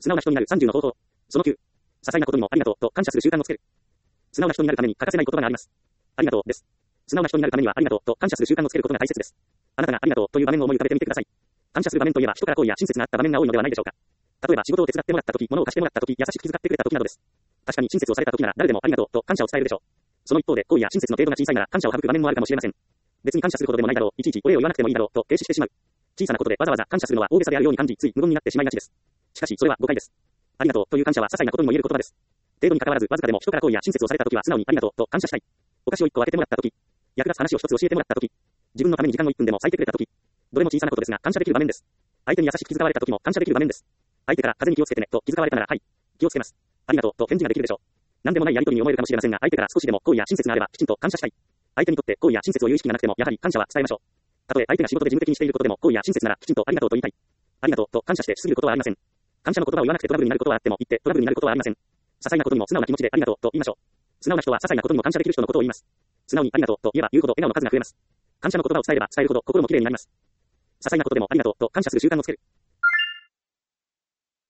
素直な人になる30の方法。その9。些細なことにもありがとうと感謝する習慣をつける。素直な人になるために欠かせない言葉があります。ありがとうです。素直な人になるためにはありがとうと感謝する習慣をつけることが大切です。あなたがありがとうという場面を思い浮かべてみてください。感謝する場面といえば人から好意や親切があった場面が多いのではないでしょうか。例えば仕事を手伝ってもらったとき、物を貸してもらったとき、優しく気遣ってくれたときなどです。確かに親切をされたときなら誰でもありがとうと感謝を伝えるでしょう。その一方で好意や親切の程度が小さいなら感謝を省く場面もあるかもしれません。別に感謝することでもないだろう、いちいちお礼を言わなくてもいいだろうと停止してしまう。小さなことでわざわざ感謝するのは大げさであるように感じ、つい無言になってしまいがちです。しかしそれは誤解です。ありがとうという感謝は些細なことにも言える言葉です。程度に関わらずわずかでも人から好意や親切をされたときは素直にありがとうと感謝したい。お菓子を1個開けてもらったとき、役立つ話を1つ教えてもらったとき、自分のために時間を1分でも割いてくれたとき、どれも小さなことですが感謝できる場面です。相手に優しく気遣われたときも感謝できる場面です。相手から風邪に気をつけてねと気遣われたなら、はい、気をつけます。ありがとうと返事ができるでしょう。何でもないやりとりに思えるかもしれませんが、相手から少しでも好意や親切があればきちんと感謝したい。相手にとって好意や親切を言う意識がなくてもやはり感謝は伝えましょう。たとえ相手が仕事で事務的にしていることでも好意や親切ならきちんとありがとうと言いたい。ありがとうと感謝してしすぎることはありません。感謝の言葉を言わなくてトラブルになることはあっても言ってトラブルになることはありません。些細なことにも素直な気持ちでありがとうと言いましょう。素直な人は些細なことにも感謝できる人のことを言います。素直にありがとうと言えば言うほど笑顔の数が増えます。感謝の言葉を伝えれば伝えるほど心もきれいになります。些細なことでもありがとうと感謝する習慣をつける。